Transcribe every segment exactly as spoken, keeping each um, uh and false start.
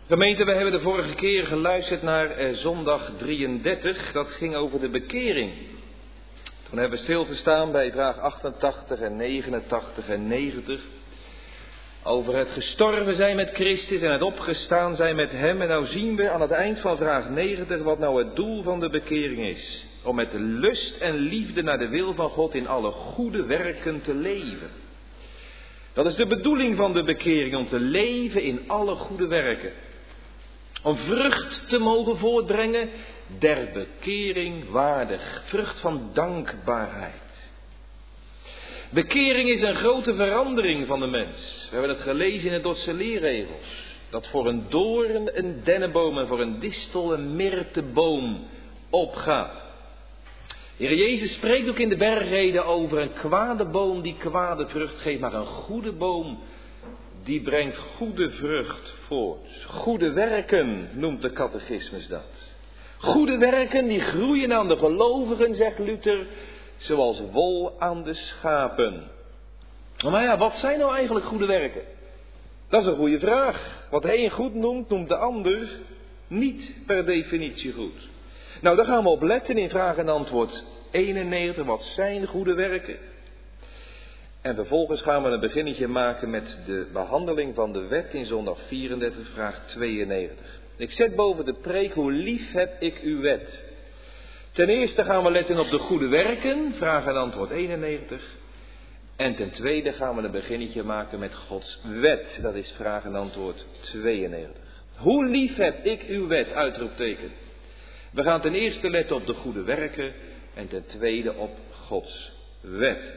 Gemeente, we hebben de vorige keer geluisterd naar eh, zondag drieëndertig. Dat ging over de bekering. Toen hebben we stilgestaan bij vraag achtentachtig en negenentachtig en negentig. Over het gestorven zijn met Christus en het opgestaan zijn met Hem. En nou zien we aan het eind van vraag negentig wat nou het doel van de bekering is. Om met lust en liefde naar de wil van God in alle goede werken te leven. Dat is de bedoeling van de bekering, om te leven in alle goede werken. Om vrucht te mogen voortbrengen, der bekering waardig. Vrucht van dankbaarheid. Bekering is een grote verandering van de mens. We hebben het gelezen in de Dordtse leerregels. Dat voor een doorn een dennenboom en voor een distel een myrteboom opgaat. De Heer Jezus spreekt ook in de bergreden over een kwade boom die kwade vrucht geeft, maar een goede boom die brengt goede vrucht voort. Goede werken noemt de catechismus dat. Goede werken die groeien aan de gelovigen, zegt Luther, zoals wol aan de schapen. Maar ja, wat zijn nou eigenlijk goede werken? Dat is een goede vraag. Wat de een goed noemt, noemt de ander niet per definitie goed. Nou, daar gaan we op letten in vraag en antwoord eenennegentig. Wat zijn goede werken? En vervolgens gaan we een beginnetje maken met de behandeling van de wet in zondag vierendertig, vraag tweeënnegentig. Ik zet boven de preek, hoe lief heb ik uw wet. Ten eerste gaan we letten op de goede werken, vraag en antwoord eenennegentig. En ten tweede gaan we een beginnetje maken met Gods wet, dat is vraag en antwoord tweeënnegentig. Hoe lief heb ik uw wet, uitroepteken. We gaan ten eerste letten op de goede werken en ten tweede op Gods wet.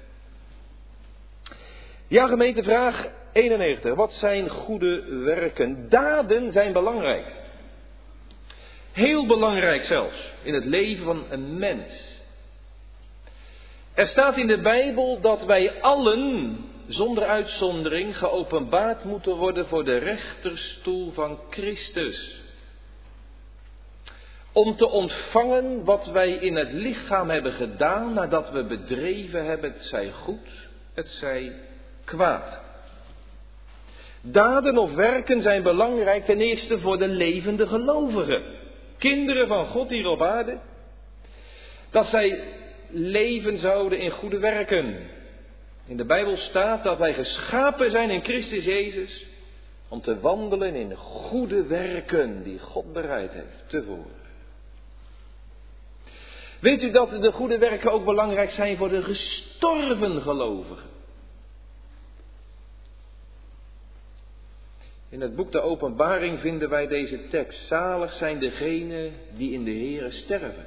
Ja, gemeente, vraag eenennegentig. Wat zijn goede werken? Daden zijn belangrijk. Heel belangrijk zelfs in het leven van een mens. Er staat in de Bijbel dat wij allen, zonder uitzondering, geopenbaard moeten worden voor de rechterstoel van Christus. Om te ontvangen wat wij in het lichaam hebben gedaan nadat we bedreven hebben, het zij goed, het zij kwaad. Daden of werken zijn belangrijk ten eerste voor de levende gelovigen. Kinderen van God hier op aarde. Dat zij leven zouden in goede werken. In de Bijbel staat dat wij geschapen zijn in Christus Jezus. Om te wandelen in goede werken die God bereid heeft te voeren. Weet u dat de goede werken ook belangrijk zijn voor de gestorven gelovigen? In het boek De Openbaring vinden wij deze tekst. Zalig zijn degenen die in de Here sterven.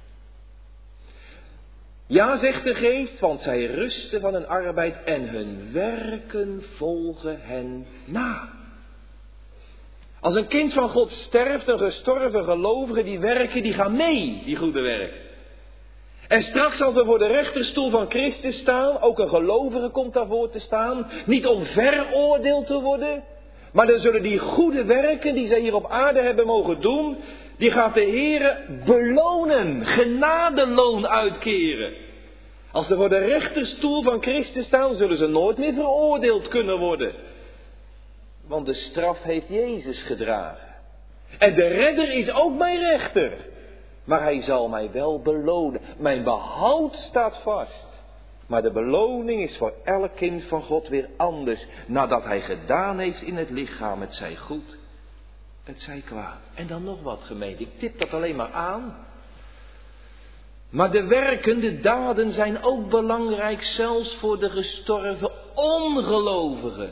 Ja, zegt de geest, want zij rusten van hun arbeid en hun werken volgen hen na. Als een kind van God sterft, een gestorven gelovige, die werken, die gaan mee, die goede werken. En straks als we voor de rechterstoel van Christus staan, ook een gelovige komt daarvoor te staan, niet om veroordeeld te worden, maar dan zullen die goede werken die zij hier op aarde hebben mogen doen, die gaat de Heere belonen, genadeloon uitkeren. Als ze voor de rechterstoel van Christus staan, zullen ze nooit meer veroordeeld kunnen worden. Want de straf heeft Jezus gedragen. En de redder is ook mijn rechter. Maar hij zal mij wel belonen. Mijn behoud staat vast. Maar de beloning is voor elk kind van God weer anders. Nadat hij gedaan heeft in het lichaam, het zij goed, het zij kwaad. En dan nog wat, gemeente. Ik tip dat alleen maar aan. Maar de werken, de daden zijn ook belangrijk, zelfs voor de gestorven ongelovigen.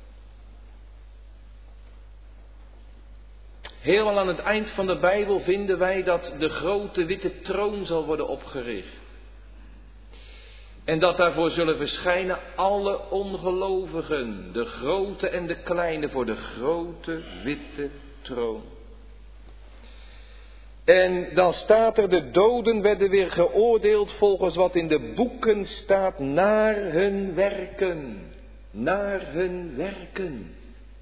Helemaal aan het eind van de Bijbel vinden wij dat de grote witte troon zal worden opgericht. En dat daarvoor zullen verschijnen alle ongelovigen, de grote en de kleine, voor de grote witte troon. En dan staat er, de doden werden weer geoordeeld volgens wat in de boeken staat, naar hun werken. Naar hun werken.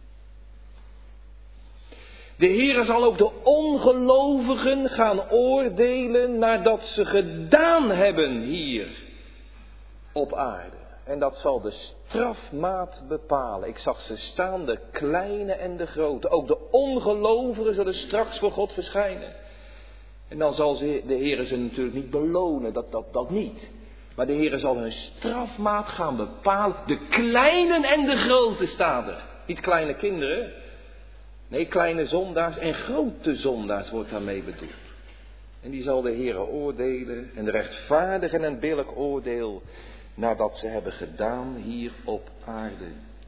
De Heere zal ook de ongelovigen gaan oordelen nadat ze gedaan hebben hier op aarde. En dat zal de strafmaat bepalen. Ik zag ze staan, de kleine en de grote. Ook de ongelovigen zullen straks voor God verschijnen. En dan zal ze, de Heer ze natuurlijk niet belonen, dat, dat, dat niet. Maar de Heer zal hun strafmaat gaan bepalen. De kleinen en de grote staan er. Niet kleine kinderen. Nee, kleine zondaars en grote zondaars wordt daarmee bedoeld. En die zal de Heer oordelen. En de rechtvaardig en een billijk oordeel. Nadat ze hebben gedaan hier op aarde.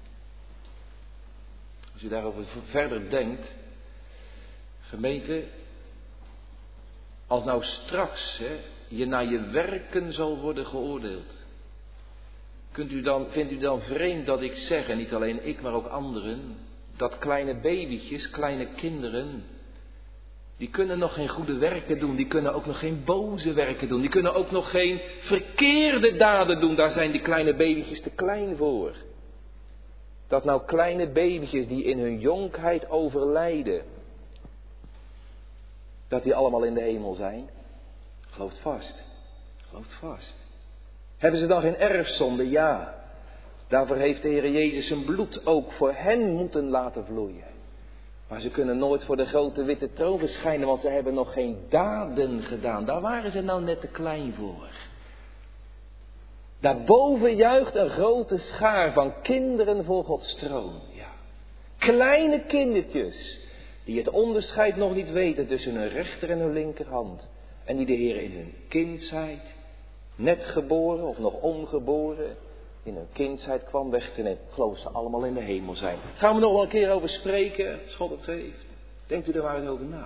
Als u daarover verder denkt. Gemeente. Als nou straks hè, je naar je werken zal worden geoordeeld. Kunt u dan, vindt u dan vreemd dat ik zeg, en niet alleen ik maar ook anderen. Dat kleine babytjes, kleine kinderen. Die kunnen nog geen goede werken doen. Die kunnen ook nog geen boze werken doen. Die kunnen ook nog geen verkeerde daden doen. Daar zijn die kleine babytjes te klein voor. Dat nou kleine babytjes die in hun jonkheid overlijden. Dat die allemaal in de hemel zijn. Gelooft vast. Gelooft vast. Hebben ze dan geen erfzonde? Ja. Daarvoor heeft de Heer Jezus zijn bloed ook voor hen moeten laten vloeien. Maar ze kunnen nooit voor de grote witte troon verschijnen, want ze hebben nog geen daden gedaan. Daar waren ze nou net te klein voor. Daarboven juicht een grote schaar van kinderen voor Gods troon. Ja. Kleine kindertjes, die het onderscheid nog niet weten tussen hun rechter en hun linkerhand. En die de Heer in hun kindsheid, net geboren of nog ongeboren, in hun kindsheid kwam weg te nemen. Geloof ze allemaal in de hemel zijn. Gaan we nog wel een keer over spreken, als God het geeft. Denkt u er maar eens over na.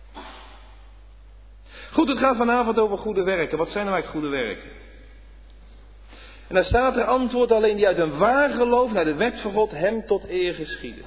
Goed, het gaat vanavond over goede werken. Wat zijn nou eigenlijk goede werken? En daar staat er antwoord alleen die uit een waar geloof naar de wet van God hem tot eer geschieden.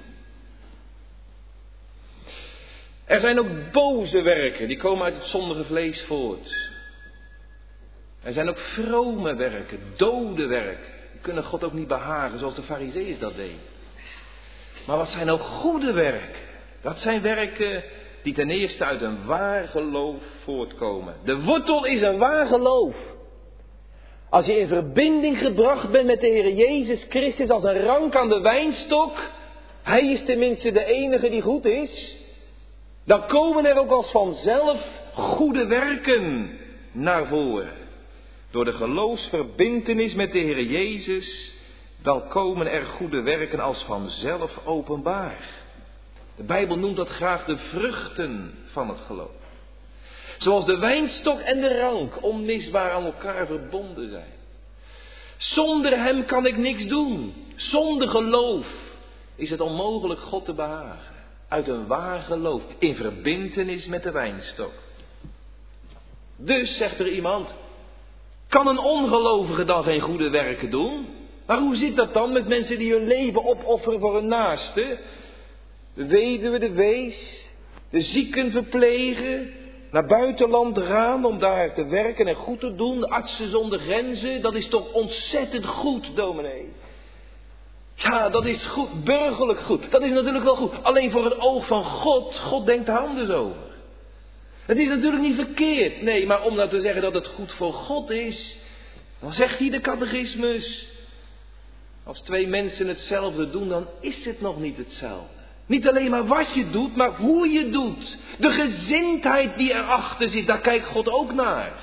Er zijn ook boze werken, die komen uit het zondige vlees voort. Er zijn ook vrome werken, dode werken. Die kunnen God ook niet behagen, zoals de Farizeeërs dat deden. Maar wat zijn ook goede werken? Dat zijn werken die ten eerste uit een waar geloof voortkomen. De wortel is een waar geloof. Als je in verbinding gebracht bent met de Heer Jezus Christus als een rank aan de wijnstok. Hij is tenminste de enige die goed is. Dan komen er ook als vanzelf goede werken naar voren. Door de geloofsverbintenis met de Heer Jezus, dan komen er goede werken als vanzelf openbaar. De Bijbel noemt dat graag de vruchten van het geloof. Zoals de wijnstok en de rank onmisbaar aan elkaar verbonden zijn. Zonder hem kan ik niks doen. Zonder geloof is het onmogelijk God te behagen. Uit een waar geloof, in verbintenis met de wijnstok. Dus, zegt er iemand, kan een ongelovige dan geen goede werken doen? Maar hoe zit dat dan met mensen die hun leven opofferen voor hun naaste? De weduwe, de wees, de zieken verplegen, naar buitenland gaan om daar te werken en goed te doen. Artsen zonder grenzen, dat is toch ontzettend goed, dominee. Ja, dat is goed, burgerlijk goed. Dat is natuurlijk wel goed. Alleen voor het oog van God, God denkt er anders over. Het is natuurlijk niet verkeerd. Nee, maar om nou te zeggen dat het goed voor God is, dan zegt hij de catechismus. Als twee mensen hetzelfde doen, dan is het nog niet hetzelfde. Niet alleen maar wat je doet, maar hoe je doet. De gezindheid die erachter zit, daar kijkt God ook naar.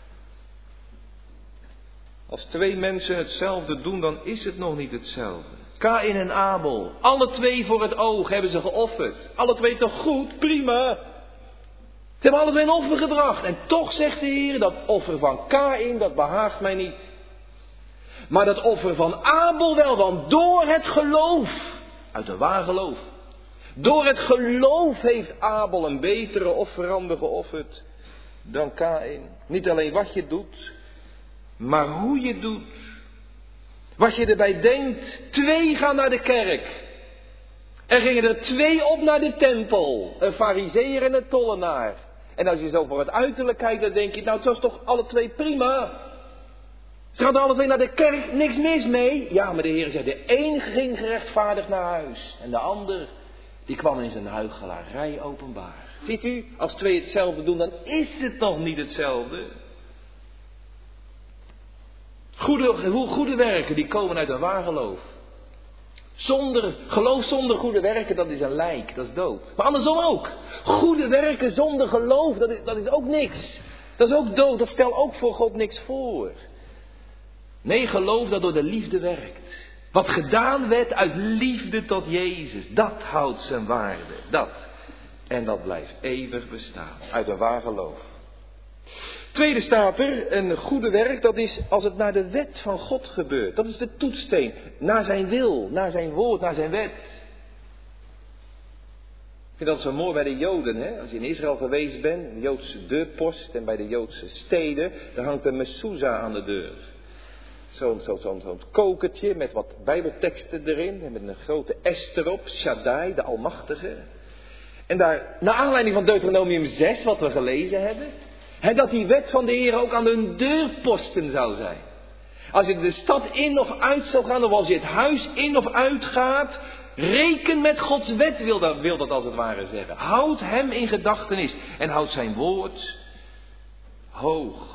Als twee mensen hetzelfde doen, dan is het nog niet hetzelfde. Kaïn en Abel, alle twee voor het oog hebben ze geofferd. Alle twee toch goed, prima. Ze hebben alle twee een offer gebracht. En toch zegt de Heer, dat offer van Kaïn, dat behaagt mij niet. Maar dat offer van Abel wel, want door het geloof, uit een waar geloof. Door het geloof heeft Abel een betere offerande geofferd dan Kaïn. Niet alleen wat je doet, maar hoe je doet. Wat je erbij denkt, twee gaan naar de kerk. Er gingen er twee op naar de tempel. Een farizeeër en een tollenaar. En als je zo voor het uiterlijk kijkt, dan denk je, nou het was toch alle twee prima. Ze gaan alle twee naar de kerk, niks mis mee. Ja, maar de Heer zei, de een ging gerechtvaardigd naar huis. En de ander, die kwam in zijn huichelarij openbaar. Ziet u, als twee hetzelfde doen, dan is het nog niet hetzelfde. Goede, goede werken die komen uit een waar geloof. Zonder, geloof zonder goede werken, dat is een lijk, dat is dood. Maar andersom ook. Goede werken zonder geloof, dat is, dat is ook niks. Dat is ook dood, dat stelt ook voor God niks voor. Nee, geloof dat door de liefde werkt. Wat gedaan werd uit liefde tot Jezus, dat houdt zijn waarde. Dat. En dat blijft eeuwig bestaan, uit een waar geloof. Tweede staat er, een goede werk, dat is als het naar de wet van God gebeurt. Dat is de toetssteen, naar zijn wil, naar zijn woord, naar zijn wet. Ik vind dat zo mooi bij de Joden, hè? Als je in Israël geweest bent, de Joodse deurpost en bij de Joodse steden, daar hangt een mezuzah aan de deur. Zo'n zo, zo, zo kokertje met wat bijbelteksten erin, en met een grote S erop, Shaddai, de Almachtige. En daar, naar aanleiding van Deuteronomium zes, wat we gelezen hebben, hè, dat die wet van de Heer ook aan hun deurposten zou zijn. Als je de stad in of uit zou gaan, of als je het huis in of uit gaat, reken met Gods wet, wil dat, wil dat als het ware zeggen. Houd hem in gedachtenis en houd zijn woord hoog.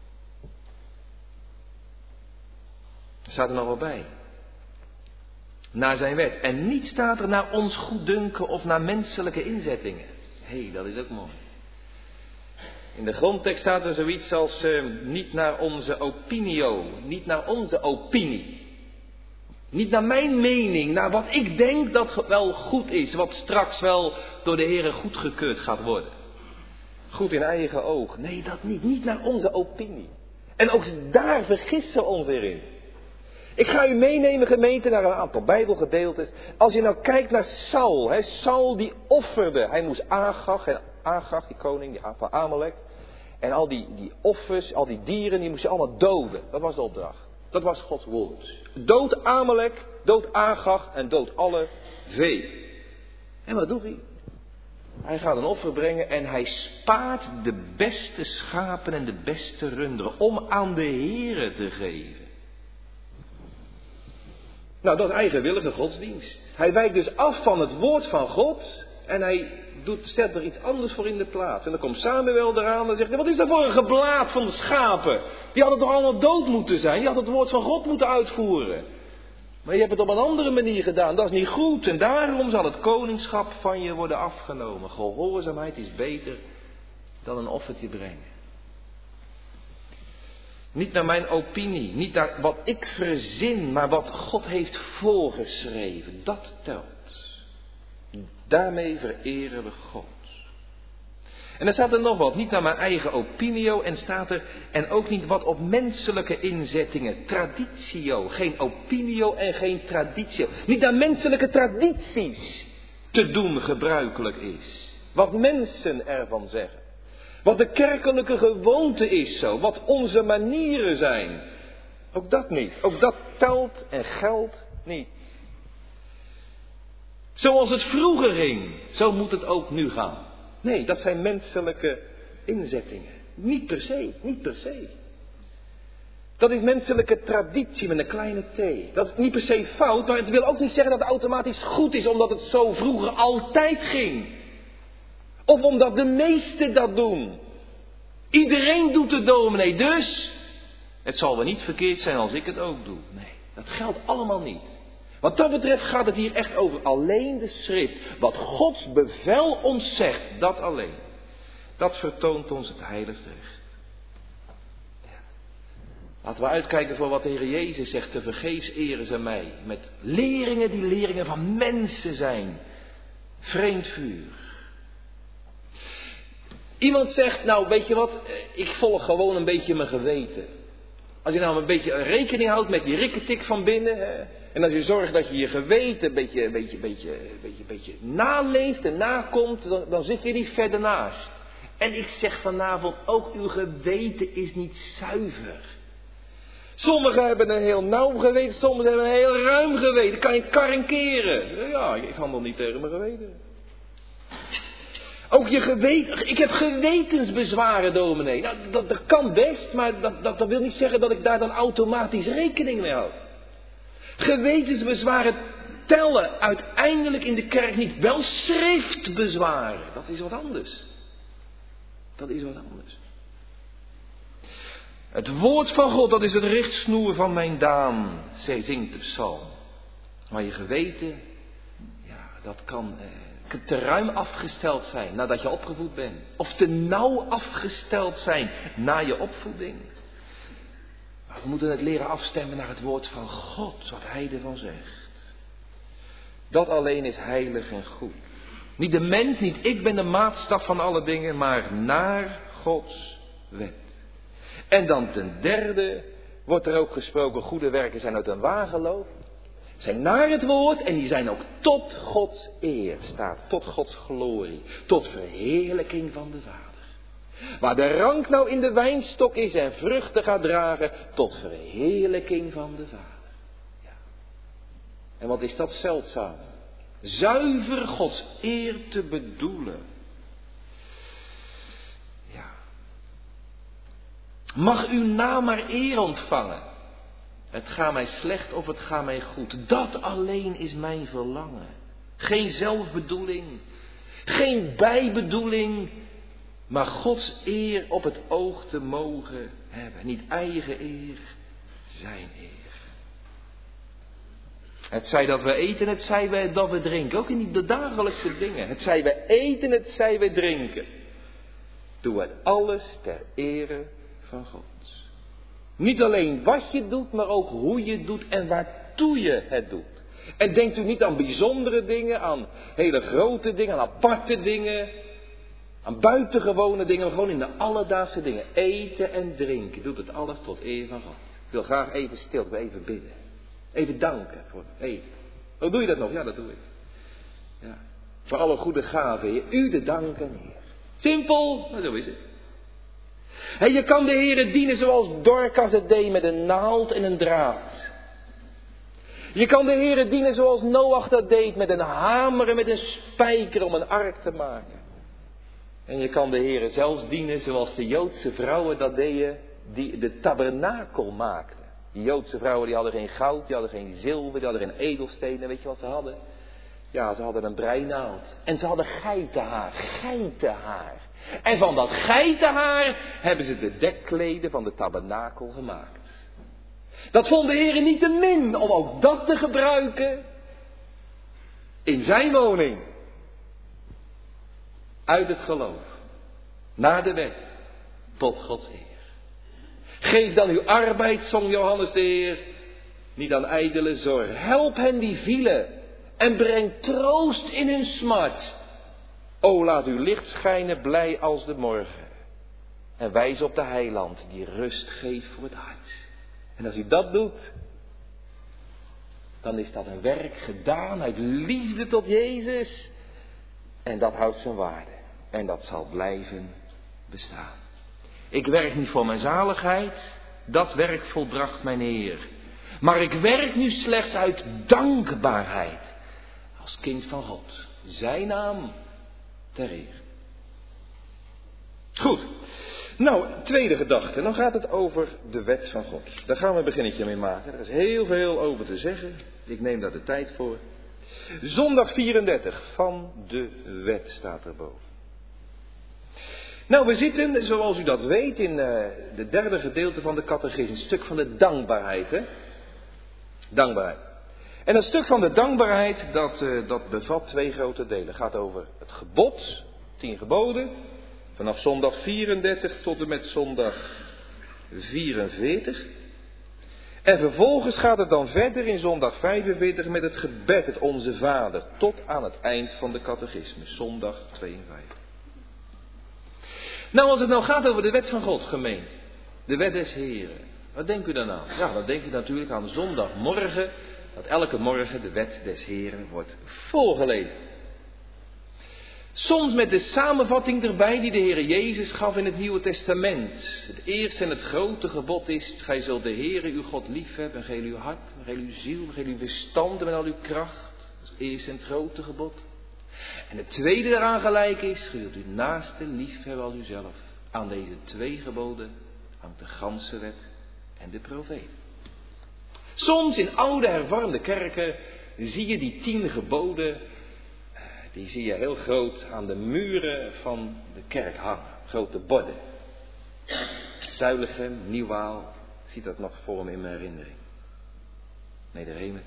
Er staat er nog wel bij. Naar zijn wet. En niet staat er naar ons goeddunken of naar menselijke inzettingen. Hé, hey, dat is ook mooi. In de grondtekst staat er zoiets als uh, niet naar onze opinio, niet naar onze opinie. Niet naar mijn mening, naar wat ik denk dat wel goed is, wat straks wel door de Heer goedgekeurd gaat worden. Goed in eigen oog. Nee, dat niet. Niet naar onze opinie. En ook daar vergissen we ons erin. Ik ga u meenemen, gemeente, naar een aantal Bijbelgedeeltes. Als je nou kijkt naar Saul, hè, Saul die offerde. Hij moest Agag, en Agag, die koning die van Amalek. En al die, die offers, al die dieren, die moest je allemaal doden. Dat was de opdracht. Dat was Gods woord. Dood Amalek, dood Agag en dood alle vee. En wat doet hij? Hij gaat een offer brengen en hij spaart de beste schapen en de beste runderen om aan de Here te geven. Nou, dat is eigenwillige godsdienst. Hij wijkt dus af van het woord van God en hij doet, zet er iets anders voor in de plaats. En dan komt Samuel eraan en zegt hij, wat is dat voor een geblaat van de schapen? Die hadden toch allemaal dood moeten zijn? Die hadden het woord van God moeten uitvoeren. Maar je hebt het op een andere manier gedaan. Dat is niet goed. En daarom zal het koningschap van je worden afgenomen. Gehoorzaamheid is beter dan een offertje brengen. Niet naar mijn opinie, niet naar wat ik verzin, maar wat God heeft voorgeschreven. Dat telt. Daarmee vereren we God. En dan staat er nog wat, niet naar mijn eigen opinio en staat er, en ook niet wat op menselijke inzettingen, traditio, geen opinio en geen traditio. Niet naar menselijke tradities te doen gebruikelijk is. Wat mensen ervan zeggen. Wat de kerkelijke gewoonte is zo, wat onze manieren zijn. Ook dat niet, ook dat telt en geldt niet. Zoals het vroeger ging, zo moet het ook nu gaan. Nee, dat zijn menselijke inzettingen. Niet per se, niet per se. Dat is menselijke traditie met een kleine t. Dat is niet per se fout, maar het wil ook niet zeggen dat het automatisch goed is omdat het zo vroeger altijd ging. Of omdat de meesten dat doen. Iedereen doet het, dominee, dus het zal wel niet verkeerd zijn als ik het ook doe. Nee, dat geldt allemaal niet. Wat dat betreft gaat het hier echt over alleen de schrift. Wat Gods bevel ons zegt, dat alleen. Dat vertoont ons het heiligste recht. Ja. Laten we uitkijken voor wat de Heer Jezus zegt. Te vergeefs eren ze mij. Met leringen die leringen van mensen zijn. Vreemd vuur. Iemand zegt, nou weet je wat, ik volg gewoon een beetje mijn geweten. Als je nou een beetje rekening houdt met die rikketik van binnen. Hè, en als je zorgt dat je je geweten een beetje, een beetje, een beetje, een beetje, een beetje naleeft en nakomt, dan, dan zit je niet verder naast. En ik zeg vanavond, ook uw geweten is niet zuiver. Sommigen hebben een heel nauw geweten, sommigen hebben een heel ruim geweten. Kan je karinkeren. Ja, ik handel niet tegen mijn geweten. Ook je geweten, ik heb gewetensbezwaren, dominee. Nou, dat, dat kan best, maar dat, dat, dat wil niet zeggen dat ik daar dan automatisch rekening mee houd. Gewetensbezwaren tellen uiteindelijk in de kerk niet. Wel schriftbezwaren, dat is wat anders. Dat is wat anders. Het woord van God, dat is het richtsnoer van mijn daan, zij zingt de psalm. Maar je geweten, ja, dat kan eh, te ruim afgesteld zijn nadat je opgevoed bent. Of te nauw afgesteld zijn na je opvoeding. Maar we moeten het leren afstemmen naar het woord van God, wat hij ervan zegt. Dat alleen is heilig en goed. Niet de mens, niet ik ben de maatstaf van alle dingen, maar naar Gods wet. En dan ten derde wordt er ook gesproken, goede werken zijn uit een waar geloof. Zijn naar het woord en die zijn ook tot Gods eer, staat, tot Gods glorie, tot verheerlijking van de Vader. Waar de rank nou in de wijnstok is en vruchten gaat dragen, tot verheerlijking van de Vader. Ja. En wat is dat zeldzaam? Zuiver Gods eer te bedoelen. Ja. Mag uw naam maar eer ontvangen. Het gaat mij slecht of het gaat mij goed. Dat alleen is mijn verlangen. Geen zelfbedoeling. Geen bijbedoeling. Maar Gods eer op het oog te mogen hebben. Niet eigen eer, zijn eer. Het zij dat we eten, het zij wij dat we drinken. Ook in de dagelijkse dingen. Het zij wij eten, het zij wij drinken. Doe het alles ter ere van God. Niet alleen wat je doet, maar ook hoe je het doet en waartoe je het doet. En denkt u niet aan bijzondere dingen, aan hele grote dingen, aan aparte dingen, aan buitengewone dingen, maar gewoon in de alledaagse dingen. Eten en drinken, doet het alles tot eer van God. Ik wil graag even stil, ik wil even bidden. Even danken voor eten. Hoe doe je dat nog? Ja, dat doe ik. Ja. Voor alle goede gaven, Heer. U de danken, Heer. Simpel, maar zo is het. En je kan de Heere dienen zoals Dorcas het deed met een naald en een draad. Je kan de Heere dienen zoals Noach dat deed met een hamer en met een spijker om een ark te maken. En je kan de Heere zelfs dienen zoals de Joodse vrouwen dat deden die de tabernakel maakten. Die Joodse vrouwen die hadden geen goud, die hadden geen zilver, die hadden geen edelstenen. Weet je wat ze hadden? Ja, ze hadden een breinaald. En ze hadden geitenhaar, geitenhaar. En van dat geitenhaar hebben ze de dekkleden van de tabernakel gemaakt. Dat vond de Heer niet te min om ook dat te gebruiken in zijn woning. Uit het geloof, naar de wet, tot Gods eer. Geef dan uw arbeid, zong Johannes de Heer, niet aan ijdele zorg. Help hen die vielen en breng troost in hun smart. O, laat uw licht schijnen blij als de morgen. En wijs op de heiland die rust geeft voor het hart. En als u dat doet, dan is dat een werk gedaan uit liefde tot Jezus. En dat houdt zijn waarde. En dat zal blijven bestaan. Ik werk niet voor mijn zaligheid. Dat werk volbracht mijn Heer. Maar ik werk nu slechts uit dankbaarheid. Als kind van God. Zijn naam ter eer. Goed. Nou, tweede gedachte. Dan gaat het over de wet van God. Daar gaan we een beginnetje mee maken. Er is heel veel over te zeggen. Ik neem daar de tijd voor. Zondag vierendertig van de wet staat erboven. Nou, we zitten, zoals u dat weet, in uh, de derde gedeelte van de catechisme. Een stuk van de dankbaarheid, hè? Dankbaarheid. En dat stuk van de dankbaarheid, dat, uh, dat bevat twee grote delen. Het gaat over het gebod, tien geboden. Vanaf zondag vierendertig tot en met zondag vierenveertig. En vervolgens gaat het dan verder in zondag vijfenveertig met het gebed, het Onze Vader. Tot aan het eind van de catechisme, zondag tweeënvijftig. Nou, als het nou gaat over de wet van God, gemeente. De wet des Heren. Wat denkt u dan aan? Ja, dan denk je natuurlijk aan zondagmorgen. Dat elke morgen de wet des Heren wordt voorgelezen. Soms met de samenvatting erbij die de Heer Jezus gaf in het Nieuwe Testament. Het eerste en het grote gebod is: gij zult de Heere uw God lief hebben. Met heel uw hart, met heel uw ziel, met heel uw verstand en met al uw kracht. Dat is het eerste en het grote gebod. En het tweede daaraan gelijk is: gij zult uw naaste lief hebben als uzelf. Aan deze twee geboden hangt de ganse wet en de profeet. Soms in oude hervormde kerken zie je die tien geboden. Die zie je heel groot aan de muren van de kerk hangen. Grote borden. Zuilichem, Nieuwaal. Ik zie dat nog voor me in mijn herinnering. Nederhemert.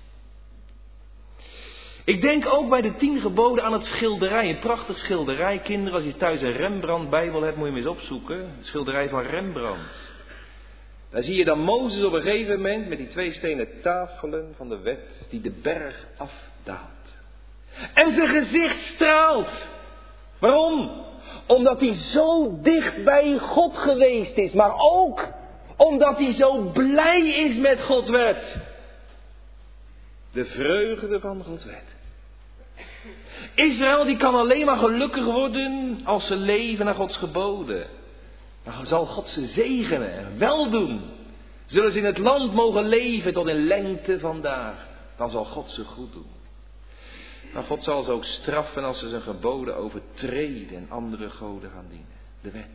Ik denk ook bij de tien geboden aan het schilderij. Een prachtig schilderij. Kinderen, als je thuis een Rembrandt-bijbel hebt, moet je hem eens opzoeken. Het schilderij van Rembrandt. Daar zie je dan Mozes op een gegeven moment met die twee stenen tafelen van de wet die de berg afdaalt. En zijn gezicht straalt. Waarom? Omdat hij zo dicht bij God geweest is. Maar ook omdat hij zo blij is met Gods wet. De vreugde van Gods wet. Israël die kan alleen maar gelukkig worden als ze leven naar Gods geboden. Dan zal God ze zegenen en weldoen. Zullen ze in het land mogen leven tot in lengte vandaag. Dan zal God ze goed doen. Maar God zal ze ook straffen als ze zijn geboden overtreden en andere goden gaan dienen. De wet.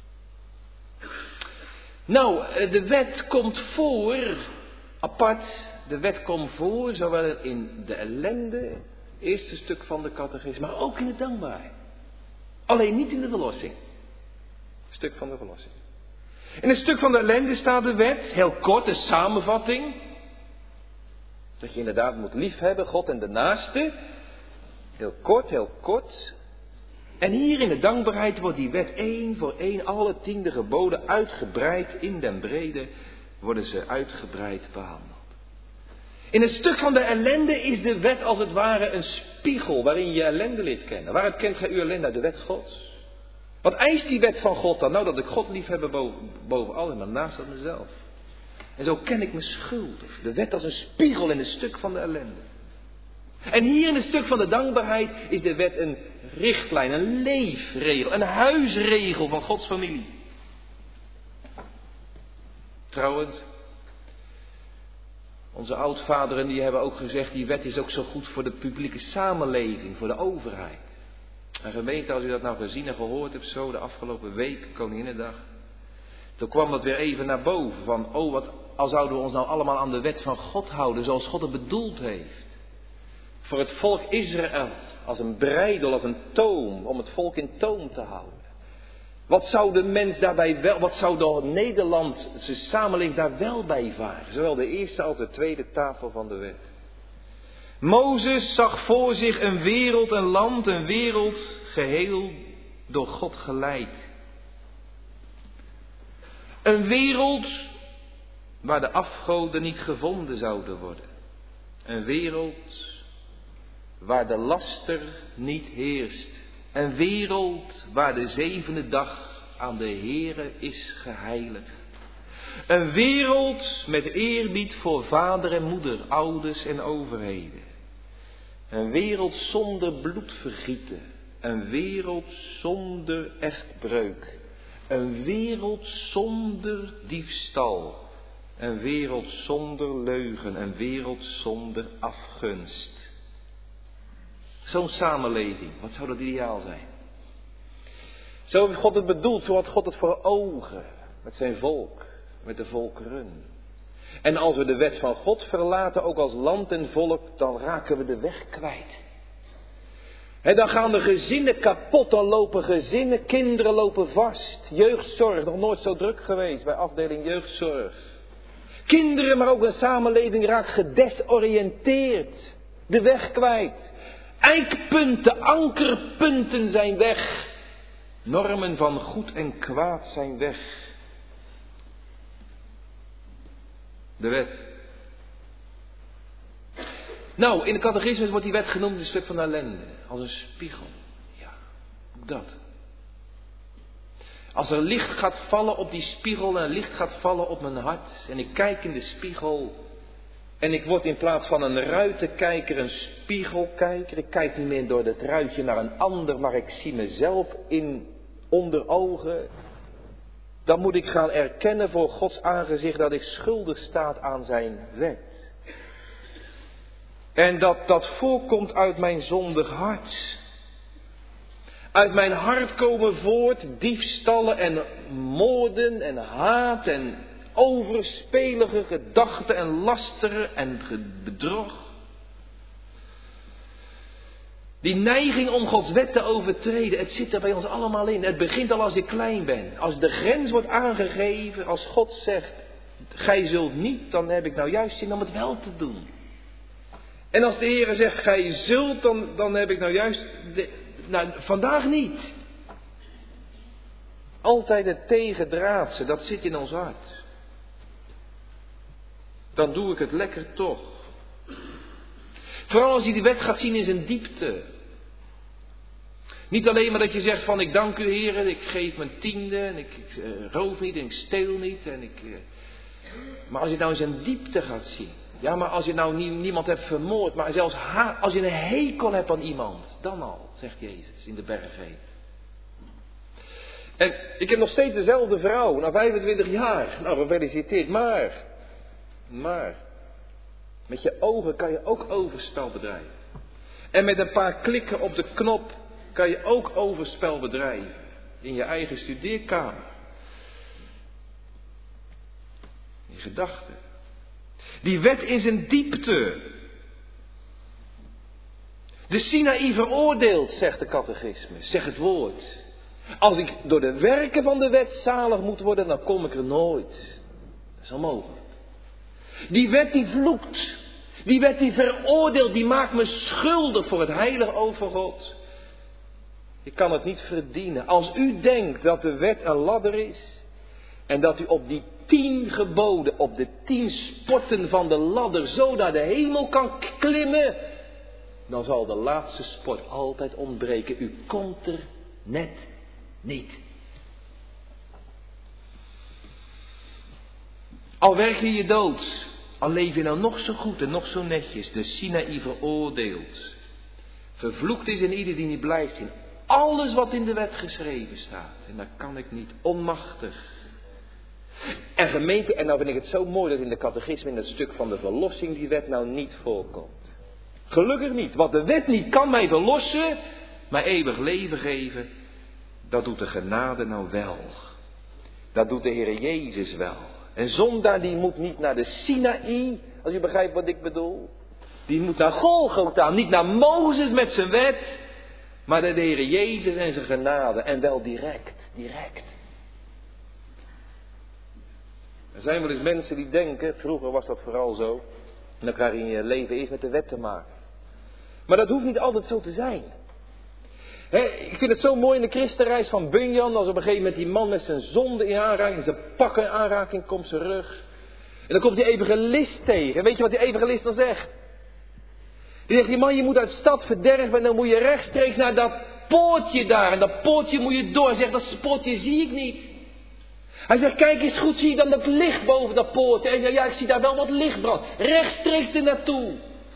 Nou, de wet komt voor, apart, de wet komt voor, zowel in de ellende, eerste stuk van de catechisme, maar ook in het dankbaarheid. Alleen niet in de verlossing. Stuk van de verlossing. In een stuk van de ellende staat de wet, heel kort, een samenvatting. Dat je inderdaad moet liefhebben, God en de naaste. Heel kort, heel kort. En hier in de dankbaarheid wordt die wet één voor één, alle tiende geboden uitgebreid in den brede, worden ze uitgebreid behandeld. In een stuk van de ellende is de wet als het ware een spiegel waarin je ellende leert kennen. Waaruit kent gij uw ellende? Uit de wet Gods. Wat eist die wet van God dan? Nou, dat ik God lief heb boven, boven al en maar naast dat mezelf. En zo ken ik me schuldig. De wet als een spiegel in een stuk van de ellende. En hier in het stuk van de dankbaarheid is de wet een richtlijn, een leefregel, een huisregel van Gods familie. Trouwens, onze oudvaderen die hebben ook gezegd, die wet is ook zo goed voor de publieke samenleving, voor de overheid. En gemeente, als u dat nou gezien en gehoord hebt zo de afgelopen week, Koninginnedag, toen kwam dat weer even naar boven van, oh wat, al zouden we ons nou allemaal aan de wet van God houden zoals God het bedoeld heeft. Voor het volk Israël, als een breidel, als een toom, om het volk in toom te houden. Wat zou de mens daarbij wel, wat zou de Nederlandse samenleving daar wel bij varen? Zowel de eerste als de tweede tafel van de wet. Mozes zag voor zich een wereld, een land, een wereld geheel door God geleid. Een wereld waar de afgoden niet gevonden zouden worden. Een wereld waar de laster niet heerst. Een wereld waar de zevende dag aan de Heere is geheiligd. Een wereld met eerbied voor vader en moeder, ouders en overheden. Een wereld zonder bloedvergieten. Een wereld zonder echtbreuk. Een wereld zonder diefstal. Een wereld zonder leugen. Een wereld zonder afgunst. Zo'n samenleving, wat zou dat ideaal zijn? Zo heeft God het bedoeld, zo had God het voor ogen. Met zijn volk, met de volkeren. En als we de wet van God verlaten, ook als land en volk, dan raken we de weg kwijt. En dan gaan de gezinnen kapot, dan lopen gezinnen, kinderen lopen vast. Jeugdzorg, nog nooit zo druk geweest bij afdeling jeugdzorg. Kinderen, maar ook een samenleving raakt gedesoriënteerd. De weg kwijt. Eikpunten, ankerpunten zijn weg. Normen van goed en kwaad zijn weg. De wet. Nou, in de catechismus wordt die wet genoemd een stuk van de ellende. Als een spiegel. Ja, ook dat. Als er licht gaat vallen op die spiegel en er licht gaat vallen op mijn hart. En ik kijk in de spiegel. En ik word in plaats van een ruitenkijker een spiegelkijker. Ik kijk niet meer door het ruitje naar een ander, maar ik zie mezelf in onder ogen. Dan moet ik gaan erkennen voor Gods aangezicht dat ik schuldig sta aan zijn wet. En dat dat voorkomt uit mijn zondig hart. Uit mijn hart komen voort diefstallen en moorden en haat en overspelige gedachten en lasteren en bedrog. Die neiging om Gods wet te overtreden, het zit er bij ons allemaal in. Het begint al als ik klein ben. Als de grens wordt aangegeven, als God zegt, gij zult niet, dan heb ik nou juist zin om het wel te doen. En als de Heer zegt, gij zult, dan, dan heb ik nou juist, de, nou, vandaag niet. Altijd het tegendraadse, dat zit in ons hart. Dan doe ik het lekker toch. Vooral als je die wet gaat zien in zijn diepte. Niet alleen maar dat je zegt van ik dank u Heer, ik geef mijn tiende en ik, ik uh, roof niet en ik steel niet. En ik, uh... Maar als je het nou in zijn diepte gaat zien. Ja, maar als je nou nie, niemand hebt vermoord, maar zelfs ha- als je een hekel hebt aan iemand. Dan al, zegt Jezus in de bergreden. En ik heb nog steeds dezelfde vrouw, na vijfentwintig jaar. Nou, gefeliciteerd, maar... Maar... Met je ogen kan je ook overspel bedrijven. En met een paar klikken op de knop kan je ook overspel bedrijven. In je eigen studeerkamer. In gedachten. Die wet in zijn diepte. De Sinaï veroordeelt, zegt de catechisme, zegt het woord. Als ik door de werken van de wet zalig moet worden, dan kom ik er nooit. Dat is onmogelijk. Die wet die vloekt. Die wet die veroordeelt, die maakt me schuldig voor het heilige over God. Ik kan het niet verdienen. Als u denkt dat de wet een ladder is. En dat u op die tien geboden, op de tien sporten van de ladder zo naar de hemel kan klimmen. Dan zal de laatste sport altijd ontbreken. U komt er net niet. Al werk je je dood. Al leef je nou nog zo goed en nog zo netjes. De Sinaï veroordeelt. Vervloekt is in ieder die niet blijft in alles wat in de wet geschreven staat. En dat kan ik niet. Onmachtig. En gemeente, en nou vind ik het zo mooi dat in de catechisme in het stuk van de verlossing die wet nou niet voorkomt. Gelukkig niet. Wat de wet niet kan mij verlossen, mij eeuwig leven geven, dat doet de genade nou wel. Dat doet de Heer Jezus wel. En zondaar die moet niet naar de Sinaï, als u begrijpt wat ik bedoel. Die moet naar Golgotha, niet naar Mozes met zijn wet, maar naar de Heer Jezus en zijn genade. En wel direct, direct. Er zijn wel eens mensen die denken, vroeger was dat vooral zo, en dan krijg je in je leven eerst met de wet te maken. Maar dat hoeft niet altijd zo te zijn. He, ik vind het zo mooi in de christenreis van Bunyan, als op een gegeven moment die man met zijn zonde in aanraking, zijn pakken in aanraking komt, zijn rug. En dan komt die evangelist tegen. En weet je wat die evangelist dan zegt? Die zegt, die man, je moet uit stad verderven en dan moet je rechtstreeks naar dat poortje daar. En dat poortje moet je door. Hij zegt, dat poortje zie ik niet. Hij zegt, kijk eens goed, zie je dan dat licht boven dat poortje? En hij zegt, ja, ik zie daar wel wat licht branden. Rechtstreeks er naartoe.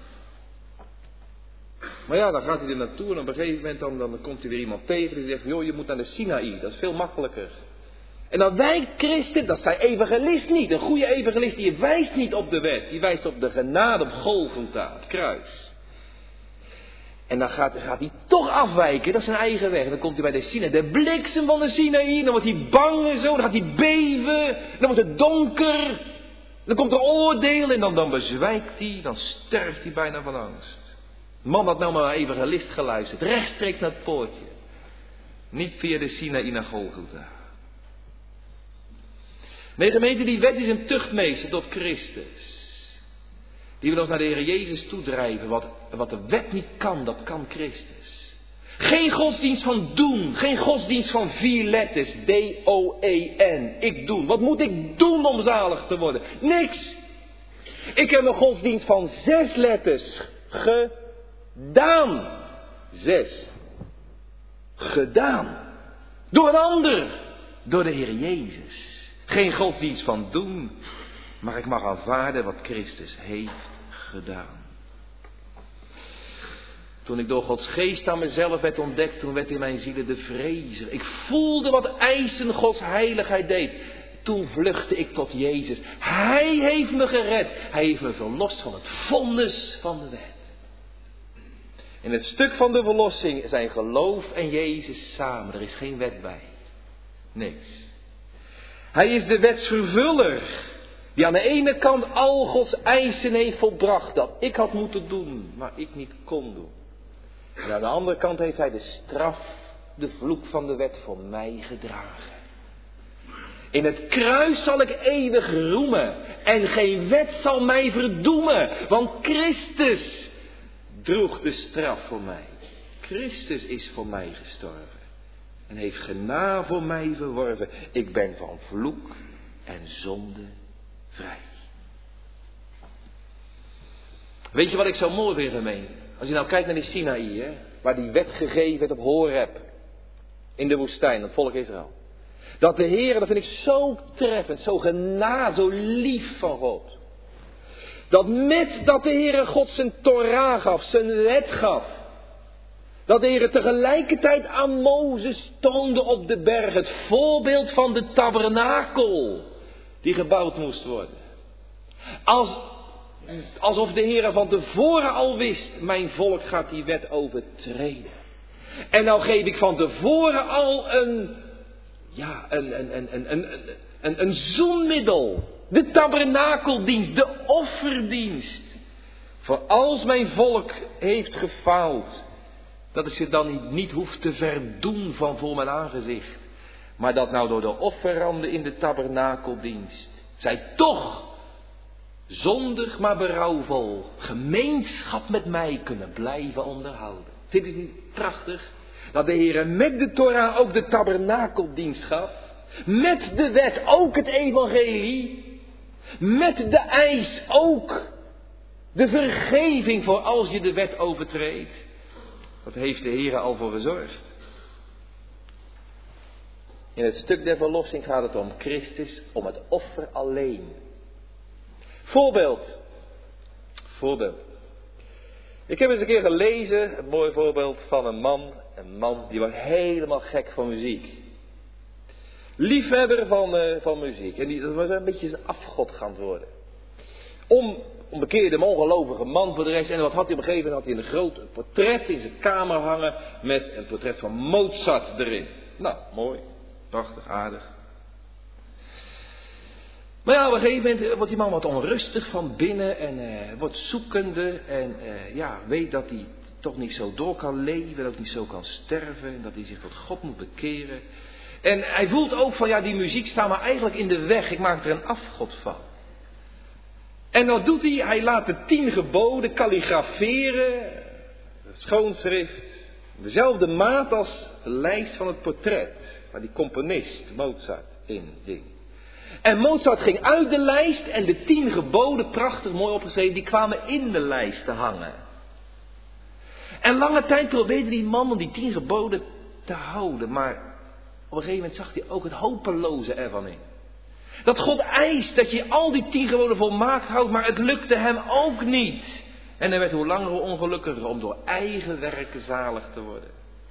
Maar ja, dan gaat hij er naartoe en op een gegeven moment dan, dan komt hij weer iemand tegen die zegt, joh, je moet naar de Sinaï, dat is veel makkelijker. En dan wijkt Christen, dat zei evangelist niet. Een goede evangelist die wijst niet op de wet, die wijst op de genade, op Golgotha, het kruis. En dan gaat, gaat hij toch afwijken, dat is zijn eigen weg. Dan komt hij bij de Sinaï, de bliksem van de Sinaï, dan wordt hij bang en zo, dan gaat hij beven, dan wordt het donker. Dan komt er oordeel en dan, dan bezwijkt hij, dan sterft hij bijna van angst. De man had nou maar een evangelist geluisterd. Rechtstreeks naar het poortje. Niet via de Sinaï naar Golgotha. Nee, gemeente, die wet is een tuchtmeester tot Christus. Die wil ons naar de Heer Jezus toedrijven. Wat, wat de wet niet kan, dat kan Christus. Geen godsdienst van doen. Geen godsdienst van vier letters. D O E N. Ik doen. Wat moet ik doen om zalig te worden? Niks. Ik heb een godsdienst van zes letters. Ge. Gedaan. Zes. Gedaan. Door een ander. Door de Heer Jezus. Geen godsdienst van doen. Maar ik mag aanvaarden wat Christus heeft gedaan. Toen ik door Gods geest aan mezelf werd ontdekt, toen werd in mijn ziel de vrezer. Ik voelde wat eisen Gods heiligheid deed. Toen vluchtte ik tot Jezus. Hij heeft me gered. Hij heeft me verlost van het vonnis van de wet. In het stuk van de verlossing zijn geloof en Jezus samen. Er is geen wet bij. Niks. Hij is de wetsvervuller. Die aan de ene kant al Gods eisen heeft volbracht. Dat ik had moeten doen, maar ik niet kon doen. En aan de andere kant heeft hij de straf, de vloek van de wet voor mij gedragen. In het kruis zal ik eeuwig roemen en geen wet zal mij verdoemen, want Christus droeg de straf voor mij. Christus is voor mij gestorven en heeft genade voor mij verworven. Ik ben van vloek en zonde vrij. Weet je wat ik zo mooi vind, gemeen? Als je nou kijkt naar die Sinaï, hè, waar die wet gegeven werd op Horeb, in de woestijn, het volk Israël. Dat de Heer, dat vind ik zo treffend, zo genade, zo lief van God. Dat met dat de Heere God zijn Torah gaf, zijn wet gaf. Dat de Heere tegelijkertijd aan Mozes toonde op de berg het voorbeeld van de tabernakel die gebouwd moest worden. Als, alsof de Heere van tevoren al wist, mijn volk gaat die wet overtreden. En nou geef ik van tevoren al een, ja, een, een, een, een, een, een, een zoenmiddel. De tabernakeldienst, de offerdienst. Voor als mijn volk heeft gefaald, dat ik ze dan niet, niet hoef te verdoen van voor mijn aangezicht. Maar dat nou door de offeranden in de tabernakeldienst zij toch zondig maar berouwvol gemeenschap met mij kunnen blijven onderhouden. Vindt u het niet prachtig? Dat de Heer met de Torah ook de tabernakeldienst gaf. Met de wet ook het evangelie. Met de eis ook de vergeving voor als je de wet overtreedt. Dat heeft de Heer al voor gezorgd. In het stuk der verlossing gaat het om Christus, om het offer alleen. Voorbeeld. Voorbeeld. Ik heb eens een keer gelezen, een mooi voorbeeld van een man. Een man die was helemaal gek van muziek. Liefhebber van, uh, van muziek. En die, dat was een beetje zijn afgod gaan worden. Om, onbekeerde, ongelovige man voor de rest. En wat had hij op een gegeven moment? Had hij een groot portret in zijn kamer hangen. Met een portret van Mozart erin. Nou, mooi. Prachtig, aardig. Maar ja, op een gegeven moment wordt die man wat onrustig van binnen. En uh, wordt zoekende. En uh, ja, weet dat hij toch niet zo door kan leven. Dat hij niet zo kan sterven. En dat hij zich tot God moet bekeren. En hij voelt ook van, ja, die muziek staat maar eigenlijk in de weg. Ik maak er een afgod van. En wat doet hij? Hij laat de tien geboden kalligraferen. Het schoonschrift. Dezelfde maat als de lijst van het portret. Waar die componist Mozart in hing. En Mozart ging uit de lijst. En de tien geboden, prachtig mooi opgeschreven, die kwamen in de lijst te hangen. En lange tijd probeerde die man om die tien geboden te houden. Maar op een gegeven moment zag hij ook het hopeloze ervan in. Dat God eist dat je al die tien geboden volmaakt houdt, maar het lukte hem ook niet. En hij werd hoe langer hoe ongelukkiger om door eigen werken zalig te worden.